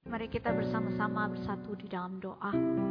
Mari kita bersama-sama bersatu di dalam doa.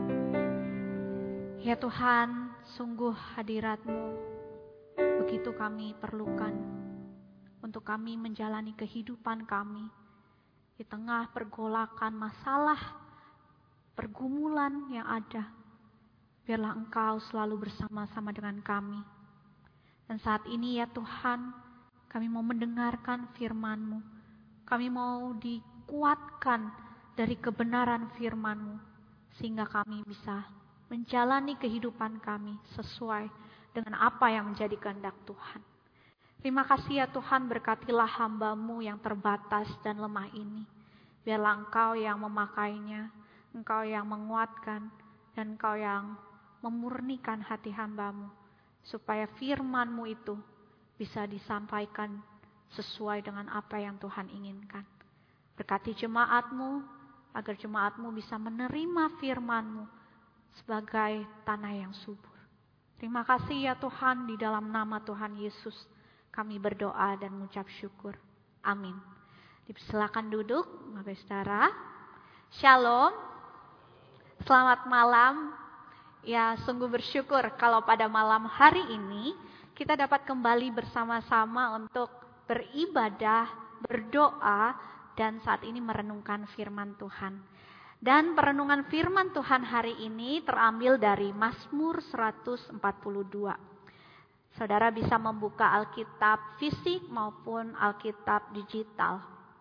Ya Tuhan, sungguh hadirat-Mu begitu kami perlukan untuk kami menjalani kehidupan kami di tengah pergolakan masalah, pergumulan yang ada. Biarlah Engkau selalu bersama-sama dengan kami. Dan saat ini ya Tuhan, kami mau mendengarkan firman-Mu. Kami mau dikuatkan dari kebenaran firman-Mu, sehingga kami bisa menjalani kehidupan kami sesuai dengan apa yang menjadi kehendak Tuhan. Terima kasih ya Tuhan, berkatilah hamba-Mu yang terbatas dan lemah ini. Biarlah Engkau yang memakainya, Engkau yang menguatkan, dan Engkau yang memurnikan hati hamba-Mu, supaya firman-Mu itu bisa disampaikan sesuai dengan apa yang Tuhan inginkan. Berkati jemaat-Mu, agar jemaat-Mu bisa menerima firman-Mu sebagai tanah yang subur. Terima kasih ya Tuhan, di dalam nama Tuhan Yesus kami berdoa dan mengucap syukur. Amin. Dipersilakan duduk, Bapak Saudara. Shalom. Selamat malam. Ya, sungguh bersyukur kalau pada malam hari ini kita dapat kembali bersama-sama untuk beribadah, berdoa, dan saat ini merenungkan firman Tuhan. Dan perenungan firman Tuhan hari ini terambil dari Mazmur 142. Saudara bisa membuka Alkitab fisik maupun Alkitab digital.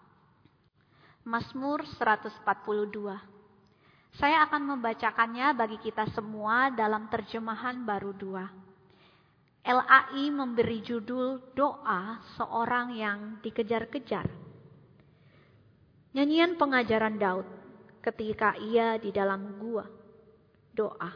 Mazmur 142. Saya akan membacakannya bagi kita semua dalam terjemahan baru 2. LAI memberi judul Doa Seorang yang Dikejar-kejar. Nyanyian pengajaran Daud ketika ia di dalam gua. Doa.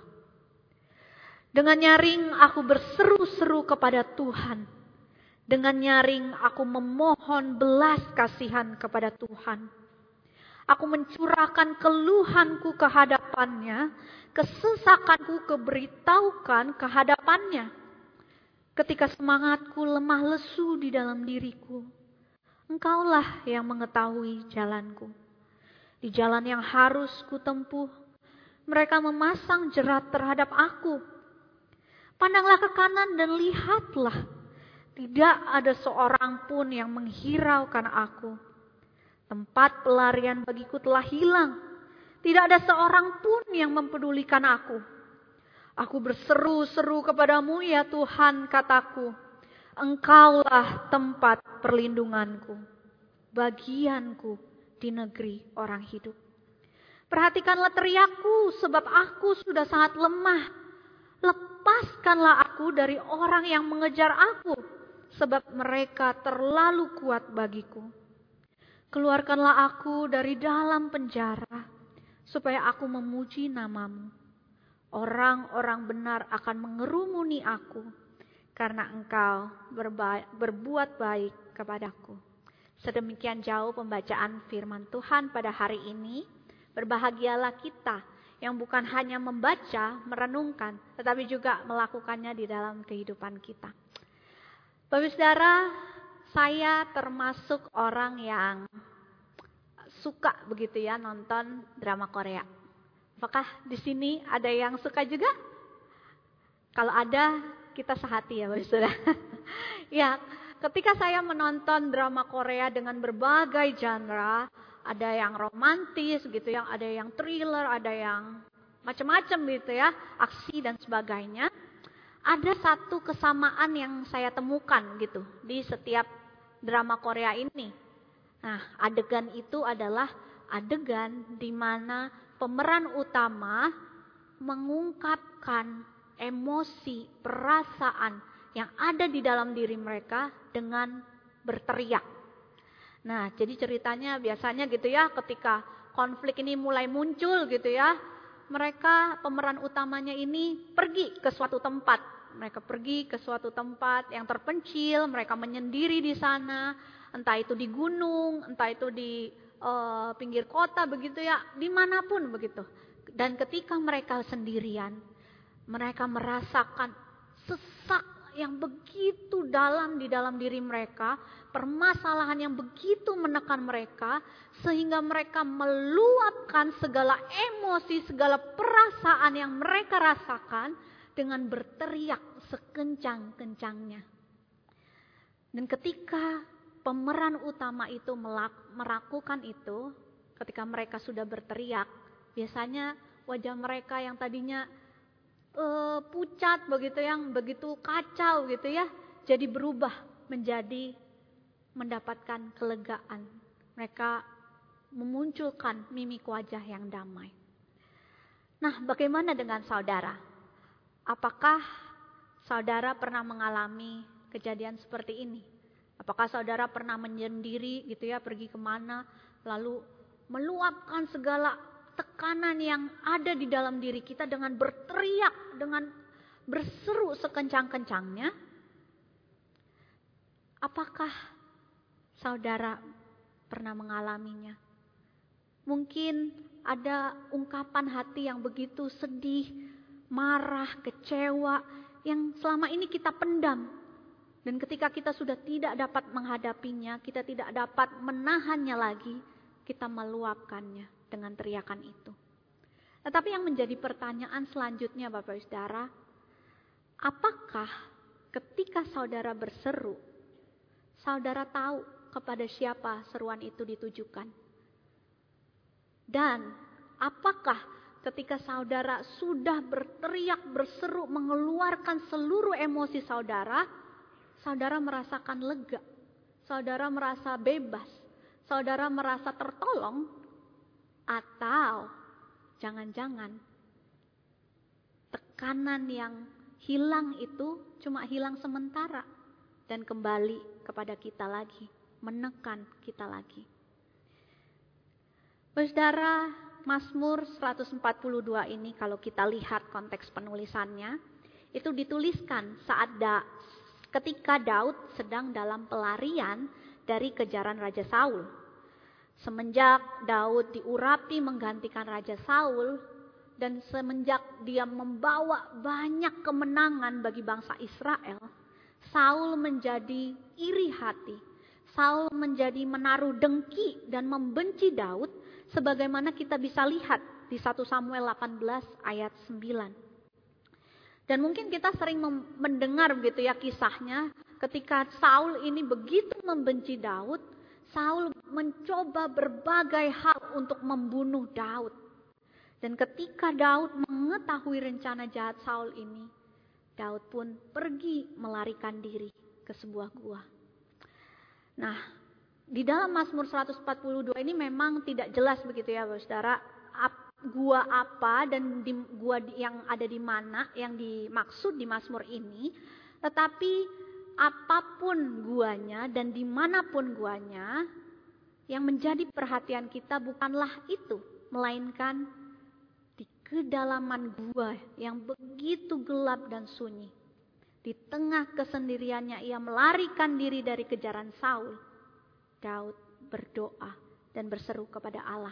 Dengan nyaring aku berseru-seru kepada Tuhan. Dengan nyaring aku memohon belas kasihan kepada Tuhan. Aku mencurahkan keluhanku ke hadapannya, kesesakanku keberitahukan ke hadapannya. Ketika semangatku lemah lesu di dalam diriku, Engkaulah yang mengetahui jalanku. Di jalan yang harus kutempuh, mereka memasang jerat terhadap aku. Pandanglah ke kanan dan lihatlah, tidak ada seorang pun yang menghiraukan aku. Tempat pelarian bagiku telah hilang, tidak ada seorang pun yang mempedulikan aku. Aku berseru-seru kepadamu ya Tuhan, kataku. Engkaulah tempat perlindunganku, bagianku di negeri orang hidup. Perhatikanlah teriakku, sebab aku sudah sangat lemah. Lepaskanlah aku dari orang yang mengejar aku, sebab mereka terlalu kuat bagiku. Keluarkanlah aku dari dalam penjara, supaya aku memuji nama-Mu. Orang-orang benar akan mengerumuni aku, karena Engkau berbuat baik kepadaku. Sedemikian jauh pembacaan firman Tuhan pada hari ini. Berbahagialah kita yang bukan hanya membaca, merenungkan, tetapi juga melakukannya di dalam kehidupan kita. Bapak Saudara, saya termasuk orang yang suka begitu ya nonton drama Korea. Apakah di sini ada yang suka juga? Kalau ada, kita sehati ya Bapak Saudara. Ya, ketika saya menonton drama Korea dengan berbagai genre, ada yang romantis gitu ya, ada yang thriller, ada yang macam-macam gitu ya, aksi dan sebagainya. Ada satu kesamaan yang saya temukan gitu di setiap drama Korea ini. Nah, adegan itu adalah adegan di mana pemeran utama mengungkapkan emosi, perasaan yang ada di dalam diri mereka dengan berteriak. Nah, jadi ceritanya biasanya gitu ya, ketika konflik ini mulai muncul gitu ya, mereka pemeran utamanya ini pergi ke suatu tempat. Mereka pergi ke suatu tempat yang terpencil, mereka menyendiri di sana, entah itu di gunung, entah itu di pinggir kota begitu ya, dimanapun begitu. Dan ketika mereka sendirian, mereka merasakan sesak yang begitu dalam di dalam diri mereka, permasalahan yang begitu menekan mereka, sehingga mereka meluapkan segala emosi, segala perasaan yang mereka rasakan dengan berteriak sekencang-kencangnya. Dan ketika pemeran utama itu melakukan itu, ketika mereka sudah berteriak, biasanya wajah mereka yang tadinya pucat begitu, yang begitu kacau gitu ya, jadi berubah menjadi mendapatkan kelegaan. Mereka memunculkan mimik wajah yang damai. Nah, bagaimana dengan saudara? Apakah saudara pernah mengalami kejadian seperti ini? Apakah saudara pernah menyendiri gitu ya, pergi kemana, lalu meluapkan segala tekanan yang ada di dalam diri kita dengan berteriak, dengan berseru sekencang-kencangnya? Apakah saudara pernah mengalaminya? Mungkin ada ungkapan hati yang begitu sedih, marah, kecewa, yang selama ini kita pendam. Dan ketika kita sudah tidak dapat menghadapinya, kita tidak dapat menahannya lagi, kita meluapkannya dengan teriakan itu. Tetapi yang menjadi pertanyaan selanjutnya Bapak Ibu Saudara, apakah ketika saudara berseru, saudara tahu kepada siapa seruan itu ditujukan? Dan apakah ketika saudara sudah berteriak, berseru, mengeluarkan seluruh emosi saudara, saudara merasakan lega, saudara merasa bebas, saudara merasa tertolong? Atau jangan-jangan tekanan yang hilang itu cuma hilang sementara dan kembali kepada kita lagi, menekan kita lagi. Saudara, Mazmur 142 ini kalau kita lihat konteks penulisannya, itu dituliskan ketika Daud sedang dalam pelarian dari kejaran Raja Saul. Semenjak Daud diurapi menggantikan Raja Saul, dan semenjak dia membawa banyak kemenangan bagi bangsa Israel, Saul menjadi iri hati. Saul menjadi menaruh dengki dan membenci Daud, sebagaimana kita bisa lihat di 1 Samuel 18 ayat 9. Dan mungkin kita sering mendengar begitu ya kisahnya, ketika Saul ini begitu membenci Daud, Saul mencoba berbagai hal untuk membunuh Daud. Dan ketika Daud mengetahui rencana jahat Saul ini, Daud pun pergi melarikan diri ke sebuah gua. Nah, di dalam Mazmur 142 ini memang tidak jelas begitu ya Saudara, gua apa dan gua yang ada di mana yang dimaksud di Mazmur ini. Tetapi apapun guanya dan dimanapun guanya, yang menjadi perhatian kita bukanlah itu, melainkan di kedalaman gua yang begitu gelap dan sunyi. Di tengah kesendiriannya ia melarikan diri dari kejaran Saul. Daud berdoa dan berseru kepada Allah.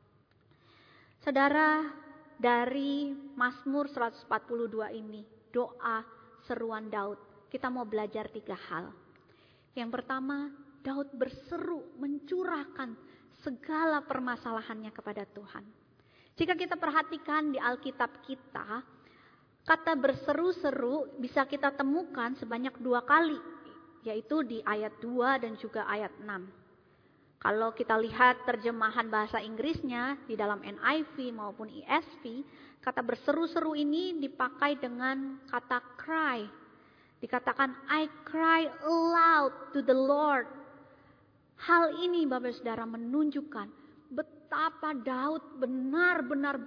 Saudara, dari Mazmur 142 ini, doa seruan Daud, kita mau belajar 3 hal. Yang pertama, Daud berseru mencurahkan segala permasalahannya kepada Tuhan. Jika kita perhatikan di Alkitab kita, kata berseru-seru bisa kita temukan sebanyak 2 kali, yaitu di ayat 2 dan juga ayat 6. Kalau kita lihat terjemahan bahasa Inggrisnya di dalam NIV maupun ESV, kata berseru-seru ini dipakai dengan kata cry. Dikatakan, I cry aloud to the Lord. Hal ini Bapak Saudara menunjukkan betapa Daud benar-benar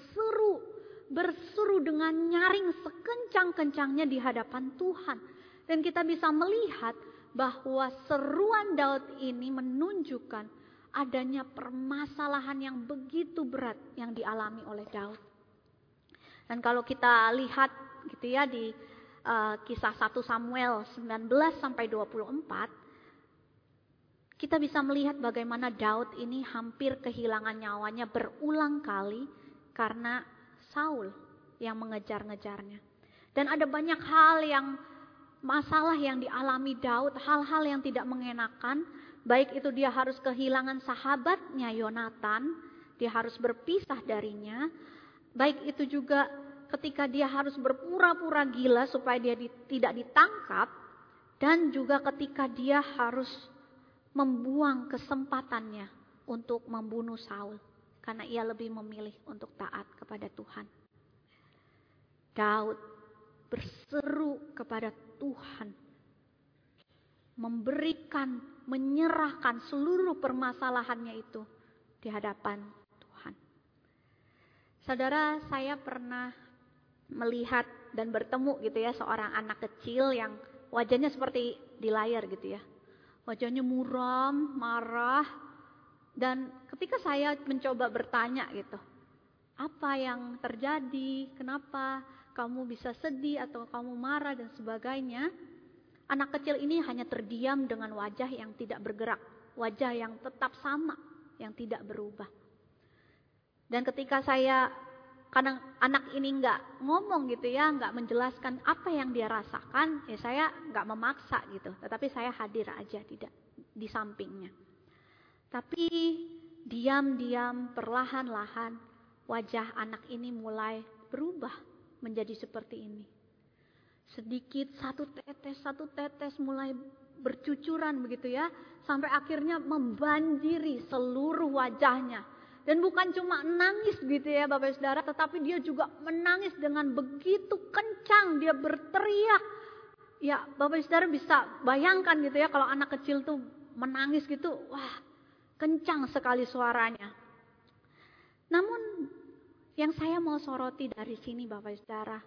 berseru dengan nyaring sekencang-kencangnya di hadapan Tuhan. Dan kita bisa melihat bahwa seruan Daud ini menunjukkan adanya permasalahan yang begitu berat yang dialami oleh Daud. Dan kalau kita lihat gitu ya di kisah 1 Samuel 19 sampai 24, kita bisa melihat bagaimana Daud ini hampir kehilangan nyawanya berulang kali karena Saul yang mengejar-ngejarnya. Dan ada banyak hal yang masalah yang dialami Daud, hal-hal yang tidak mengenakan, baik itu dia harus kehilangan sahabatnya Yonatan, dia harus berpisah darinya, baik itu juga ketika dia harus berpura-pura gila supaya dia tidak ditangkap, dan juga ketika dia harus membuang kesempatannya untuk membunuh Saul, karena ia lebih memilih untuk taat kepada Tuhan. Daud berseru kepada Tuhan, memberikan, menyerahkan seluruh permasalahannya itu di hadapan Tuhan. Saudara, saya pernah melihat dan bertemu gitu ya seorang anak kecil yang wajahnya seperti di layar gitu ya. Wajahnya muram, marah, dan ketika saya mencoba bertanya gitu, apa yang terjadi, kenapa kamu bisa sedih atau kamu marah dan sebagainya. Anak kecil ini hanya terdiam dengan wajah yang tidak bergerak, wajah yang tetap sama, yang tidak berubah. Dan ketika saya, kadang anak ini nggak ngomong gitu ya, nggak menjelaskan apa yang dia rasakan, ya saya nggak memaksa gitu, tetapi saya hadir aja di sampingnya. Tapi diam-diam, perlahan-lahan wajah anak ini mulai berubah menjadi seperti ini. Sedikit satu tetes mulai bercucuran begitu ya, sampai akhirnya membanjiri seluruh wajahnya. Dan bukan cuma nangis gitu ya Bapak Saudara, tetapi dia juga menangis dengan begitu kencang, dia berteriak. Ya Bapak Saudara bisa bayangkan gitu ya, kalau anak kecil tuh menangis gitu, wah kencang sekali suaranya. Namun yang saya mau soroti dari sini Bapak Saudara,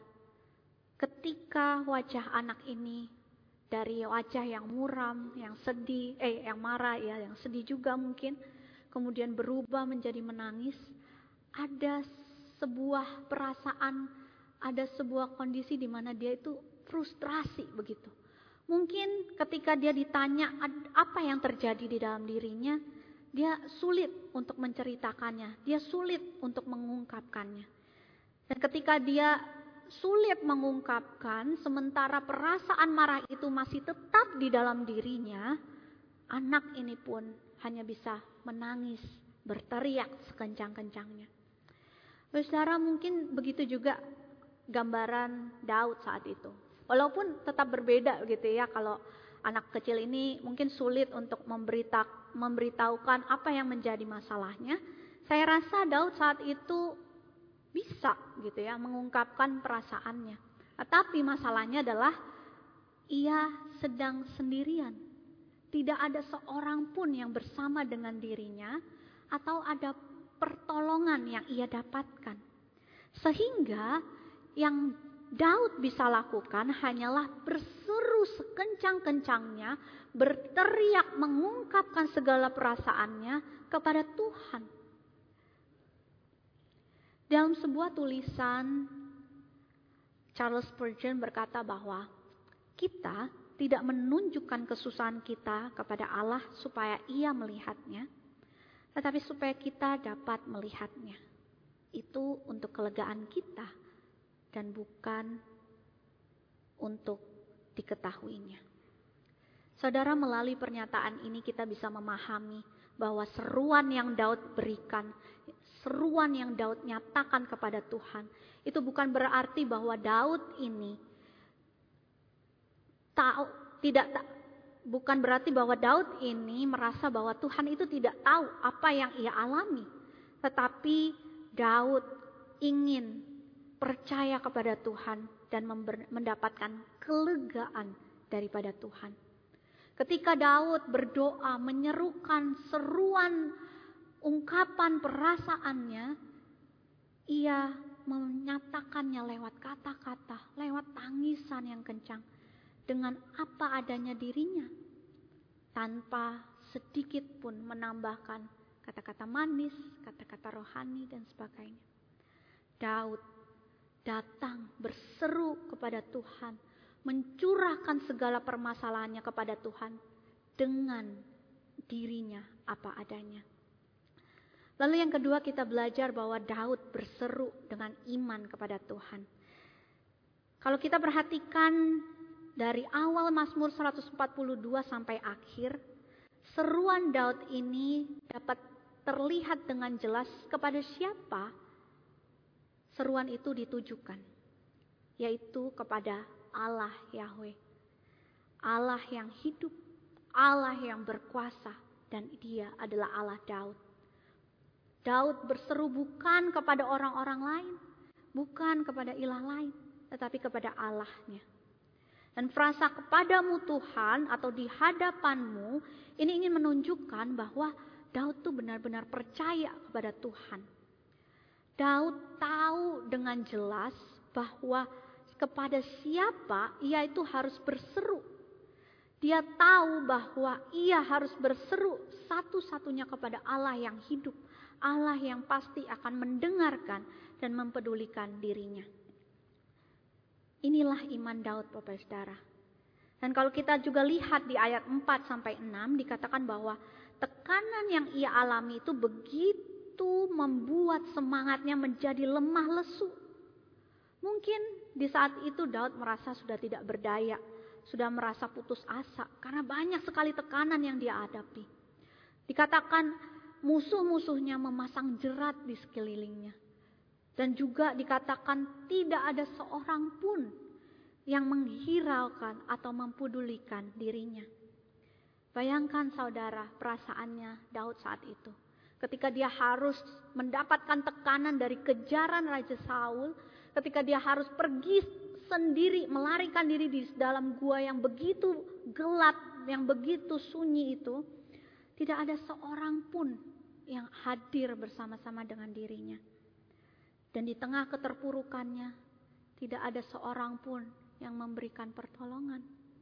ketika wajah anak ini dari wajah yang muram, yang sedih, yang marah ya, yang sedih juga mungkin, kemudian berubah menjadi menangis, ada sebuah perasaan, ada sebuah kondisi di mana dia itu frustrasi begitu. Mungkin ketika dia ditanya apa yang terjadi di dalam dirinya, dia sulit untuk menceritakannya, dia sulit untuk mengungkapkannya. Dan ketika dia sulit mengungkapkan, sementara perasaan marah itu masih tetap di dalam dirinya, anak ini pun hanya bisa menangis, berteriak sekencang-kencangnya. Saudara, mungkin begitu juga gambaran Daud saat itu. Walaupun tetap berbeda gitu ya, kalau anak kecil ini mungkin sulit untuk memberitahukan apa yang menjadi masalahnya. Saya rasa Daud saat itu bisa gitu ya mengungkapkan perasaannya. Tetapi masalahnya adalah ia sedang sendirian. Tidak ada seorang pun yang bersama dengan dirinya atau ada pertolongan yang ia dapatkan. Sehingga yang Daud bisa lakukan hanyalah berseru sekencang-kencangnya, berteriak mengungkapkan segala perasaannya kepada Tuhan. Dalam sebuah tulisan, Charles Spurgeon berkata bahwa kita tidak menunjukkan kesusahan kita kepada Allah supaya Ia melihatnya, tetapi supaya kita dapat melihatnya. Itu untuk kelegaan kita dan bukan untuk diketahuinya. Saudara, melalui pernyataan ini kita bisa memahami bahwa seruan yang Daud berikan, seruan yang Daud nyatakan kepada Tuhan, itu bukan berarti bahwa Daud ini bukan berarti bahwa Daud ini merasa bahwa Tuhan itu tidak tahu apa yang ia alami. Tetapi Daud ingin percaya kepada Tuhan dan mendapatkan kelegaan daripada Tuhan. Ketika Daud berdoa menyerukan seruan ungkapan perasaannya, ia menyatakannya lewat kata-kata, lewat tangisan yang kencang, dengan apa adanya dirinya, tanpa sedikit pun menambahkan kata-kata manis, kata-kata rohani dan sebagainya. Daud datang berseru kepada Tuhan, mencurahkan segala permasalahannya kepada Tuhan dengan dirinya apa adanya. Lalu yang kedua, kita belajar bahwa Daud berseru dengan iman kepada Tuhan. Kalau kita perhatikan dari awal Mazmur 142 sampai akhir, seruan Daud ini dapat terlihat dengan jelas kepada siapa seruan itu ditujukan, yaitu kepada Allah Yahweh, Allah yang hidup, Allah yang berkuasa, dan Dia adalah Allah Daud. Daud berseru bukan kepada orang-orang lain, bukan kepada ilah lain, tetapi kepada Allahnya. Dan frasa kepadamu Tuhan atau di hadapanmu ini ingin menunjukkan bahwa Daud tuh benar-benar percaya kepada Tuhan. Daud tahu dengan jelas bahwa kepada siapa ia itu harus berseru. Dia tahu bahwa ia harus berseru satu-satunya kepada Allah yang hidup, Allah yang pasti akan mendengarkan dan mempedulikan dirinya. Inilah iman Daud, Bapak Saudara. Dan kalau kita juga lihat di ayat 4 sampai 6 dikatakan bahwa tekanan yang ia alami itu begitu membuat semangatnya menjadi lemah lesu. Mungkin di saat itu Daud merasa sudah tidak berdaya, sudah merasa putus asa karena banyak sekali tekanan yang dia hadapi. Dikatakan musuh-musuhnya memasang jerat di sekelilingnya. Dan juga dikatakan tidak ada seorang pun yang menghiraukan atau mempedulikan dirinya. Bayangkan saudara perasaannya Daud saat itu. Ketika dia harus mendapatkan tekanan dari kejaran Raja Saul. Ketika dia harus pergi sendiri, melarikan diri di dalam gua yang begitu gelap, yang begitu sunyi itu. Tidak ada seorang pun yang hadir bersama-sama dengan dirinya. Dan di tengah keterpurukannya, tidak ada seorang pun yang memberikan pertolongan.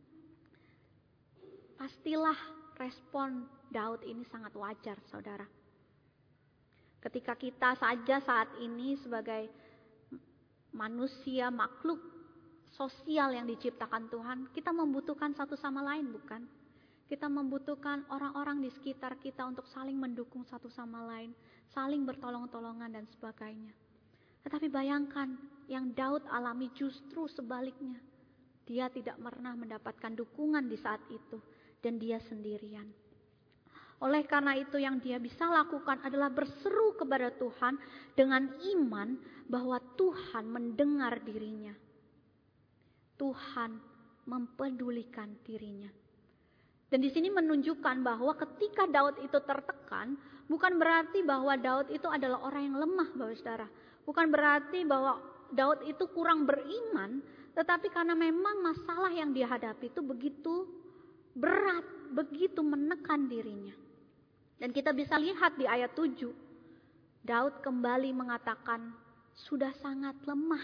Pastilah respon Daud ini sangat wajar, saudara. Ketika kita saja saat ini sebagai manusia, makhluk sosial yang diciptakan Tuhan, kita membutuhkan satu sama lain, bukan? Kita membutuhkan orang-orang di sekitar kita untuk saling mendukung satu sama lain, saling bertolong-tolongan dan sebagainya. Tetapi bayangkan yang Daud alami justru sebaliknya. Dia tidak pernah mendapatkan dukungan di saat itu dan dia sendirian. Oleh karena itu yang dia bisa lakukan adalah berseru kepada Tuhan dengan iman bahwa Tuhan mendengar dirinya. Tuhan mempedulikan dirinya. Dan di sini menunjukkan bahwa ketika Daud itu tertekan, bukan berarti bahwa Daud itu adalah orang yang lemah, Bapak Saudara. Bukan berarti bahwa Daud itu kurang beriman, tetapi karena memang masalah yang dia hadapi itu begitu berat, begitu menekan dirinya. Dan kita bisa lihat di ayat 7, Daud kembali mengatakan, sudah sangat lemah.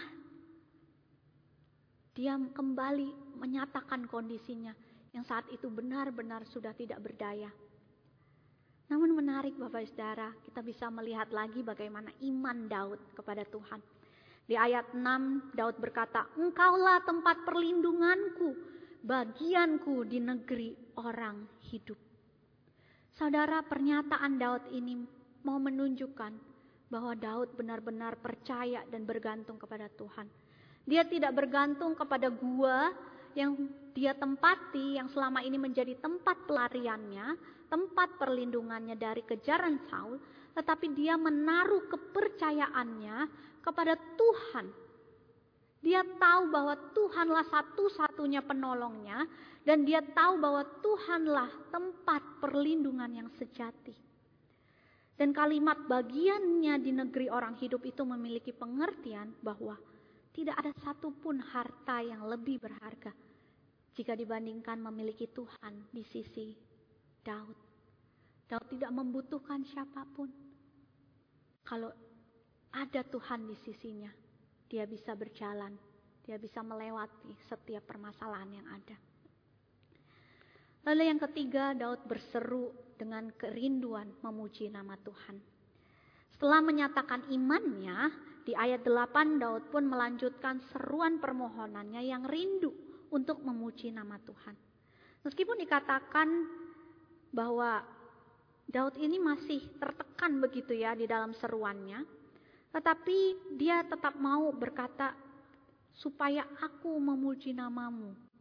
Dia kembali menyatakan kondisinya yang saat itu benar-benar sudah tidak berdaya. Namun menarik Bapak Saudara, kita bisa melihat lagi bagaimana iman Daud kepada Tuhan. Di ayat 6 Daud berkata, engkaulah tempat perlindunganku, bagianku di negeri orang hidup. Saudara, pernyataan Daud ini mau menunjukkan bahwa Daud benar-benar percaya dan bergantung kepada Tuhan. Dia tidak bergantung kepada gua yang dia tempati, yang selama ini menjadi tempat pelariannya, tempat perlindungannya dari kejaran Saul, tetapi dia menaruh kepercayaannya kepada Tuhan. Dia tahu bahwa Tuhanlah satu-satunya penolongnya, dan dia tahu bahwa Tuhanlah tempat perlindungan yang sejati. Dan kalimat bagiannya di negeri orang hidup itu memiliki pengertian bahwa tidak ada satupun harta yang lebih berharga jika dibandingkan memiliki Tuhan di sisi Daud. Daud tidak membutuhkan siapapun. Kalau ada Tuhan di sisinya, dia bisa berjalan, dia bisa melewati setiap permasalahan yang ada. Lalu yang ketiga, Daud berseru dengan kerinduan memuji nama Tuhan. Setelah menyatakan imannya, di ayat 8 Daud pun melanjutkan seruan permohonannya yang rindu untuk memuji nama Tuhan. Meskipun dikatakan bahwa Daud ini masih tertekan begitu ya di dalam seruannya, tetapi dia tetap mau berkata, supaya aku memuji namamu,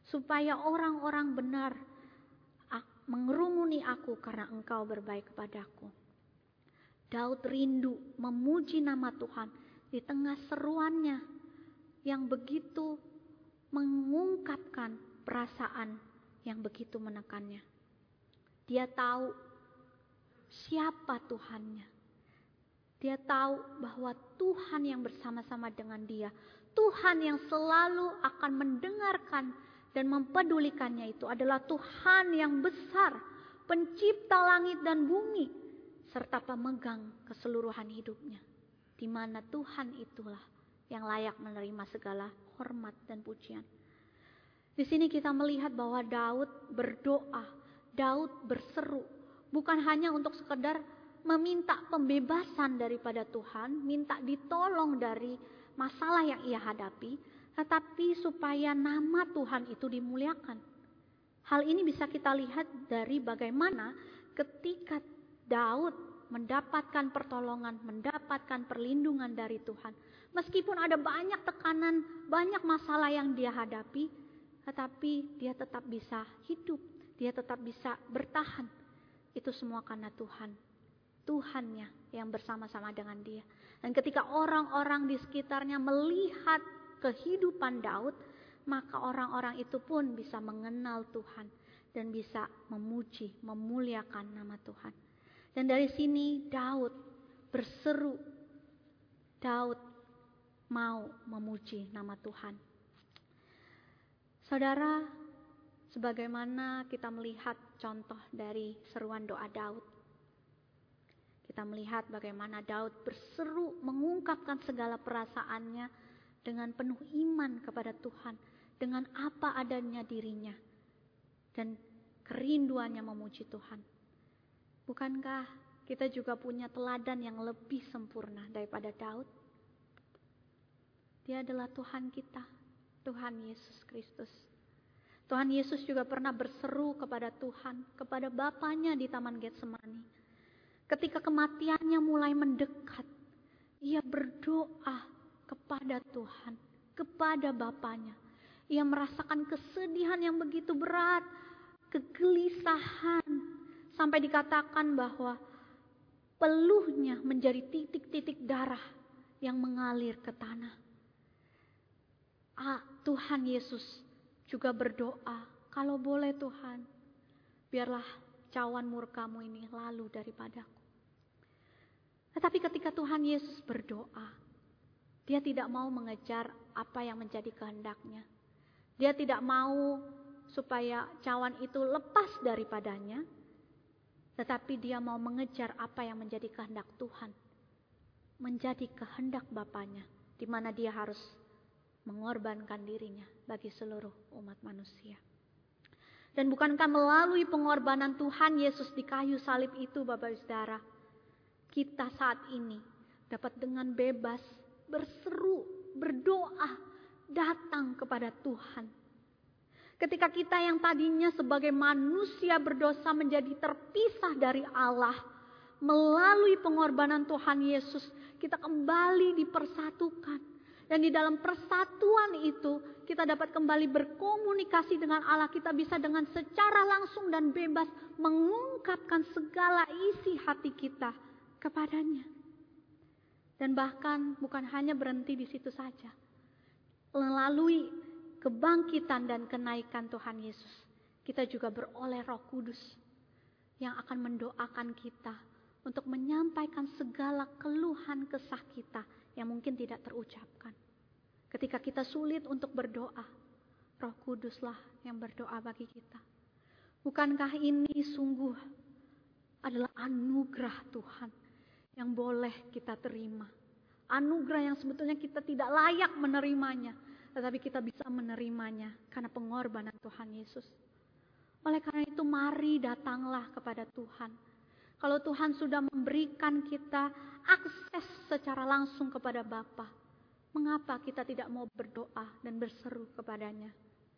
supaya orang-orang benar mengerumuni aku karena Engkau berbaik kepadaku. Daud rindu memuji nama Tuhan di tengah seruannya yang begitu mengungkapkan perasaan yang begitu menekannya. Dia tahu siapa Tuhannya. Dia tahu bahwa Tuhan yang bersama-sama dengan dia, Tuhan yang selalu akan mendengarkan dan mempedulikannya itu adalah Tuhan yang besar, pencipta langit dan bumi, serta pemegang keseluruhan hidupnya. Di mana Tuhan itulah yang layak menerima segala hormat dan pujian. Di sini kita melihat bahwa Daud berdoa, Daud berseru, bukan hanya untuk sekedar meminta pembebasan daripada Tuhan, minta ditolong dari masalah yang ia hadapi, tetapi supaya nama Tuhan itu dimuliakan. Hal ini bisa kita lihat dari bagaimana ketika Daud mendapatkan pertolongan, mendapatkan perlindungan dari Tuhan. Meskipun ada banyak tekanan, banyak masalah yang dia hadapi, tetapi dia tetap bisa hidup, dia tetap bisa bertahan. Itu semua karena Tuhan. Tuhannya yang bersama-sama dengan dia. Dan ketika orang-orang di sekitarnya melihat kehidupan Daud, maka orang-orang itu pun bisa mengenal Tuhan dan bisa memuji, memuliakan nama Tuhan. Dan dari sini Daud berseru, Daud mau memuji nama Tuhan. Saudara, sebagaimana kita melihat contoh dari seruan doa Daud, kita melihat bagaimana Daud berseru mengungkapkan segala perasaannya dengan penuh iman kepada Tuhan, dengan apa adanya dirinya, dan kerinduannya memuji Tuhan. Bukankah kita juga punya teladan yang lebih sempurna daripada Daud? Dia adalah Tuhan kita, Tuhan Yesus Kristus. Tuhan Yesus juga pernah berseru kepada Tuhan, kepada Bapanya di Taman Getsemani. Ketika kematiannya mulai mendekat, ia berdoa kepada Tuhan, kepada Bapanya. Ia merasakan kesedihan yang begitu berat, kegelisahan, sampai dikatakan bahwa peluhnya menjadi titik-titik darah yang mengalir ke tanah. Tuhan Yesus juga berdoa, kalau boleh Tuhan, biarlah cawan murka-Mu ini lalu daripadaku. Tetapi ketika Tuhan Yesus berdoa, dia tidak mau mengejar apa yang menjadi kehendak-Nya. Dia tidak mau supaya cawan itu lepas daripadanya, tetapi dia mau mengejar apa yang menjadi kehendak Tuhan. Menjadi kehendak Bapanya, di mana dia harus mengorbankan dirinya bagi seluruh umat manusia. Dan bukankah melalui pengorbanan Tuhan Yesus di kayu salib itu, Bapak Saudara, kita saat ini dapat dengan bebas berseru, berdoa, datang kepada Tuhan. Ketika kita yang tadinya sebagai manusia berdosa menjadi terpisah dari Allah, melalui pengorbanan Tuhan Yesus, kita kembali dipersatukan. Dan di dalam persatuan itu, kita dapat kembali berkomunikasi dengan Allah. Kita bisa dengan secara langsung dan bebas mengungkapkan segala isi hati kita kepadanya. Dan bahkan bukan hanya berhenti di situ saja. Melalui kebangkitan dan kenaikan Tuhan Yesus, kita juga beroleh Roh Kudus yang akan mendoakan kita untuk menyampaikan segala keluhan kesah kita yang mungkin tidak terucapkan. Ketika kita sulit untuk berdoa, Roh Kuduslah yang berdoa bagi kita. Bukankah ini sungguh adalah anugerah Tuhan yang boleh kita terima? Anugerah yang sebetulnya kita tidak layak menerimanya, tetapi kita bisa menerimanya karena pengorbanan Tuhan Yesus. Oleh karena itu mari datanglah kepada Tuhan. Kalau Tuhan sudah memberikan kita akses secara langsung kepada Bapa, mengapa kita tidak mau berdoa dan berseru kepadanya?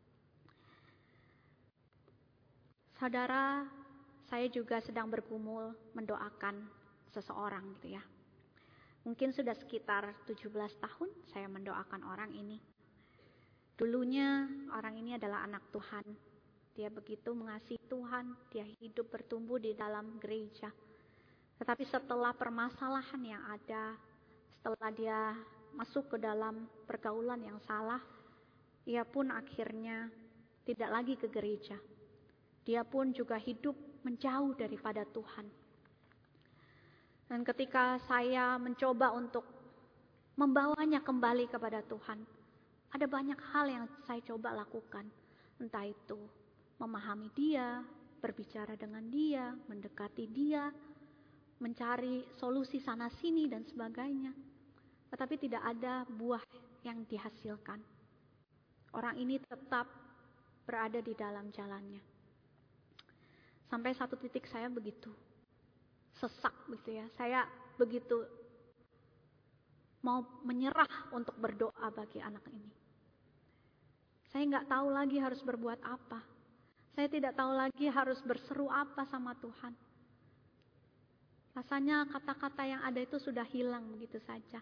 Saudara, saya juga sedang bergumul mendoakan seseorang gitu ya. Mungkin sudah sekitar 17 tahun saya mendoakan orang ini. Dulunya orang ini adalah anak Tuhan. Dia begitu mengasihi Tuhan, dia hidup bertumbuh di dalam gereja. Tetapi setelah permasalahan yang ada, setelah dia masuk ke dalam pergaulan yang salah, ia pun akhirnya tidak lagi ke gereja. Dia pun juga hidup menjauh daripada Tuhan. Dan ketika saya mencoba untuk membawanya kembali kepada Tuhan, ada banyak hal yang saya coba lakukan. Entah itu memahami dia, berbicara dengan dia, mendekati dia, mencari solusi sana sini dan sebagainya. Tetapi tidak ada buah yang dihasilkan. Orang ini tetap berada di dalam jalannya. Sampai satu titik saya begitu sesak gitu ya. Saya begitu mau menyerah untuk berdoa bagi anak ini. Saya nggak tahu lagi harus berbuat apa. Saya tidak tahu lagi harus berseru apa sama Tuhan. Rasanya kata-kata yang ada itu sudah hilang begitu saja.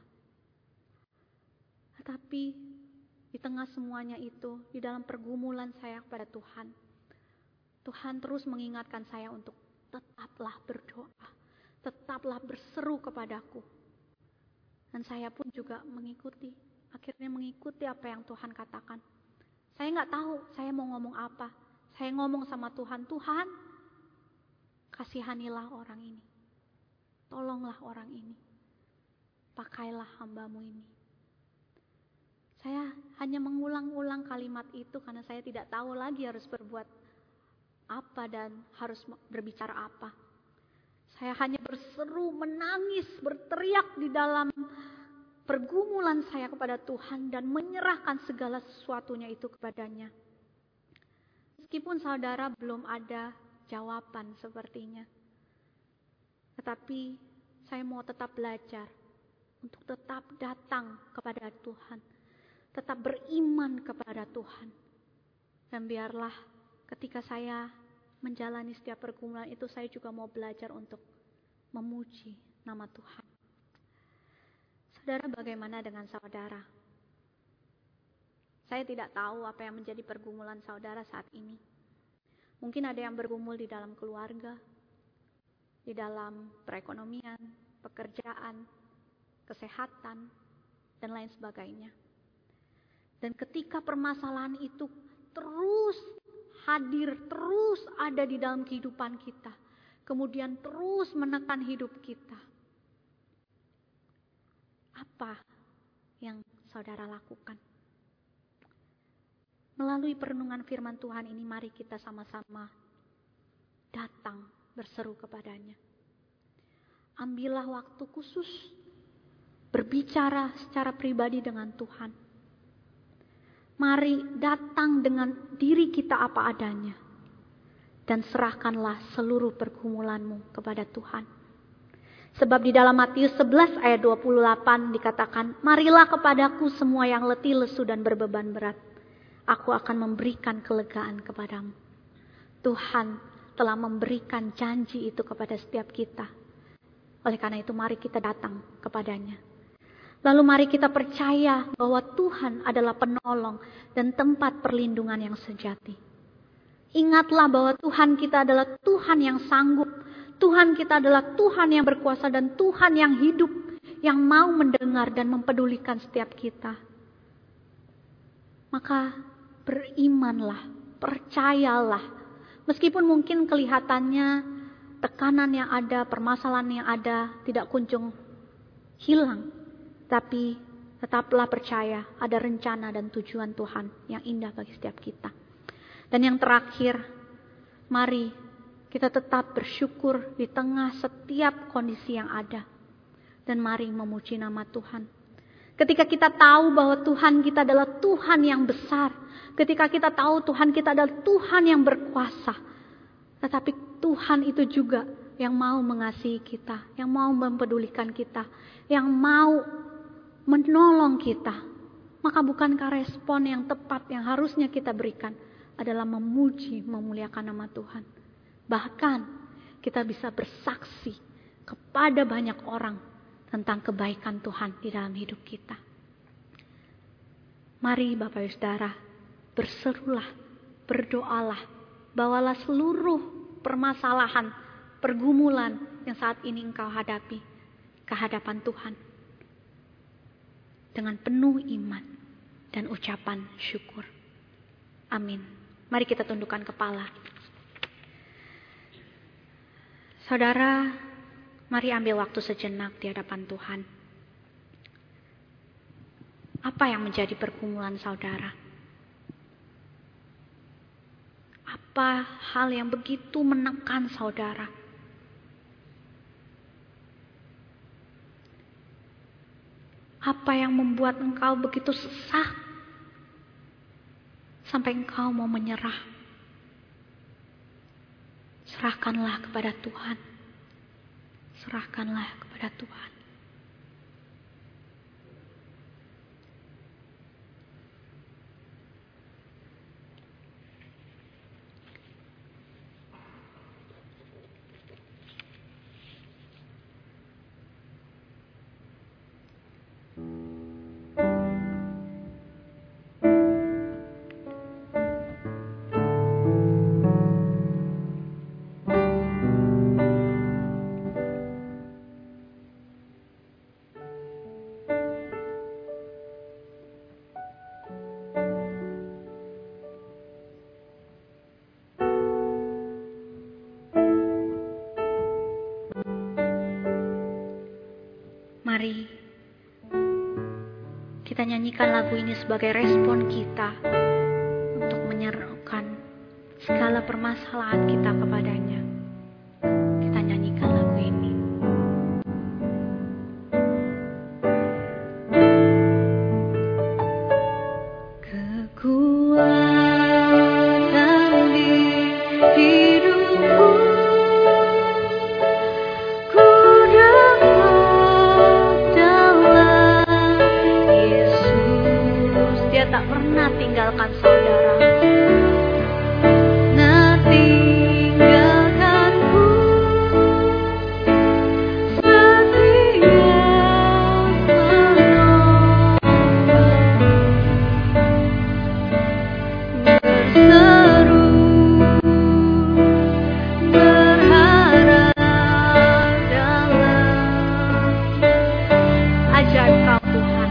Tetapi di tengah semuanya itu, di dalam pergumulan saya kepada Tuhan, Tuhan terus mengingatkan saya untuk tetaplah berdoa, tetaplah berseru kepadaku. Dan saya pun juga akhirnya mengikuti apa yang Tuhan katakan. Saya nggak tahu saya mau ngomong apa. Saya ngomong sama Tuhan, Tuhan, kasihanilah orang ini. Tolonglah orang ini. Pakailah hamba-Mu ini. Saya hanya mengulang-ulang kalimat itu karena saya tidak tahu lagi harus berbuat apa dan harus berbicara apa. Saya hanya berseru, menangis, berteriak di dalam pergumulan saya kepada Tuhan dan menyerahkan segala sesuatunya itu kepadanya. Meskipun saudara belum ada jawaban sepertinya. Tetapi saya mau tetap belajar untuk tetap datang kepada Tuhan. Tetap beriman kepada Tuhan. Dan biarlah ketika saya menjalani setiap pergumulan itu, saya juga mau belajar untuk memuji nama Tuhan. Saudara, bagaimana dengan saudara? Saya tidak tahu apa yang menjadi pergumulan saudara saat ini. Mungkin ada yang bergumul di dalam keluarga, di dalam perekonomian, pekerjaan, kesehatan, dan lain sebagainya. Dan ketika permasalahan itu terus hadir, terus ada di dalam kehidupan kita, kemudian terus menekan hidup kita, apa yang saudara lakukan? Melalui perenungan firman Tuhan ini, mari kita sama-sama datang berseru kepadanya. Ambillah waktu khusus berbicara secara pribadi dengan Tuhan. Mari datang dengan diri kita apa adanya dan serahkanlah seluruh pergumulanmu kepada Tuhan. Sebab di dalam Matius 11 ayat 28 dikatakan, marilah kepadaku semua yang letih, lesu dan berbeban berat. Aku akan memberikan kelegaan kepadamu. Tuhan telah memberikan janji itu kepada setiap kita. Oleh karena itu mari kita datang kepadanya. Lalu mari kita percaya bahwa Tuhan adalah penolong dan tempat perlindungan yang sejati. Ingatlah bahwa Tuhan kita adalah Tuhan yang sanggup. Tuhan kita adalah Tuhan yang berkuasa dan Tuhan yang hidup, yang mau mendengar dan mempedulikan setiap kita. Maka berimanlah, percayalah. Meskipun mungkin kelihatannya tekanan yang ada, permasalahan yang ada tidak kunjung hilang. Tapi tetaplah percaya ada rencana dan tujuan Tuhan yang indah bagi setiap kita. Dan yang terakhir, mari kita tetap bersyukur di tengah setiap kondisi yang ada. Dan mari memuji nama Tuhan. Ketika kita tahu bahwa Tuhan kita adalah Tuhan yang besar. Ketika kita tahu Tuhan kita adalah Tuhan yang berkuasa. Tetapi Tuhan itu juga yang mau mengasihi kita. Yang mau mempedulikan kita. Yang mau menolong kita. Maka bukankah respon yang tepat yang harusnya kita berikan adalah memuji, memuliakan nama Tuhan. Bahkan kita bisa bersaksi kepada banyak orang tentang kebaikan Tuhan di dalam hidup kita. Mari Bapak Ibu Saudara, berserulah, berdoalah, bawalah seluruh permasalahan, pergumulan yang saat ini engkau hadapi ke hadapan Tuhan dengan penuh iman dan ucapan syukur. Amin. Mari kita tundukkan kepala. Saudara, mari ambil waktu sejenak di hadapan Tuhan. Apa yang menjadi pergumulan saudara? Apa hal yang begitu menekan saudara? Apa yang membuat engkau begitu sesak sampai engkau mau menyerah? Serahkanlah kepada Tuhan. Serahkanlah kepada Tuhan. Mari kita nyanyikan lagu ini sebagai respon kita untuk menyerahkan segala permasalahan kita kepadanya. Kita nyanyikan lagu ini. Kekuatan di hidupku, tak pernah tinggalkan saudara. Nah, tinggalkanku setia menolong, berseru berharap dalam ajaib Kau Tuhan.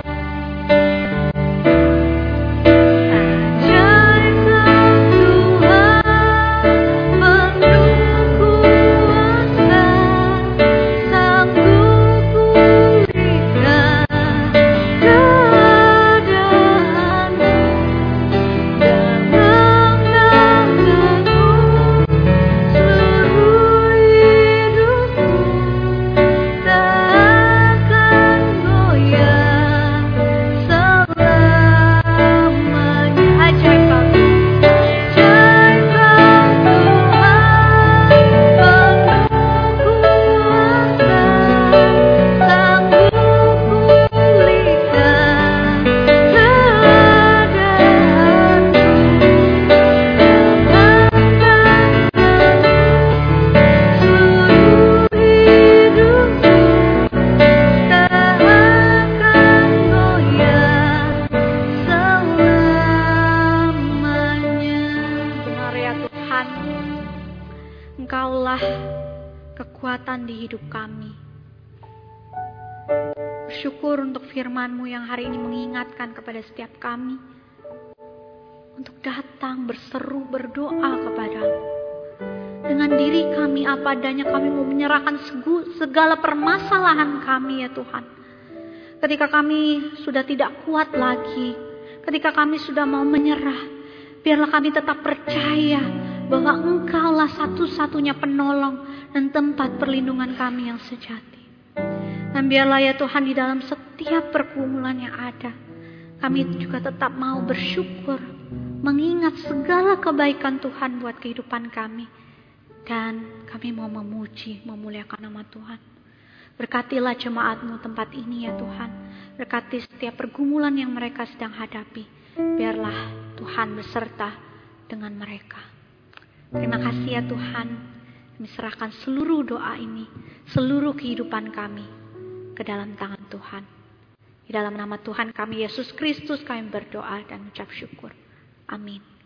Engkaulah kekuatan di hidup kami. Bersyukur untuk firman-Mu yang hari ini mengingatkan kepada setiap kami untuk datang berseru berdoa kepada-Mu. Dengan diri kami apa adanya, kami mau menyerahkan segala permasalahan kami ya Tuhan. Ketika kami sudah tidak kuat lagi, ketika kami sudah mau menyerah, biarlah kami tetap percaya bahwa Engkaulah satu-satunya penolong dan tempat perlindungan kami yang sejati. Dan biarlah ya Tuhan, di dalam setiap pergumulan yang ada, kami juga tetap mau bersyukur, mengingat segala kebaikan Tuhan buat kehidupan kami. Dan kami mau memuji, memuliakan nama Tuhan. Berkatilah jemaat-Mu tempat ini ya Tuhan. Berkati setiap pergumulan yang mereka sedang hadapi. Biarlah Tuhan beserta dengan mereka. Terima kasih ya Tuhan. Kami serahkan seluruh doa ini, seluruh kehidupan kami ke dalam tangan Tuhan. Di dalam nama Tuhan kami Yesus Kristus kami berdoa dan ucap syukur. Amin.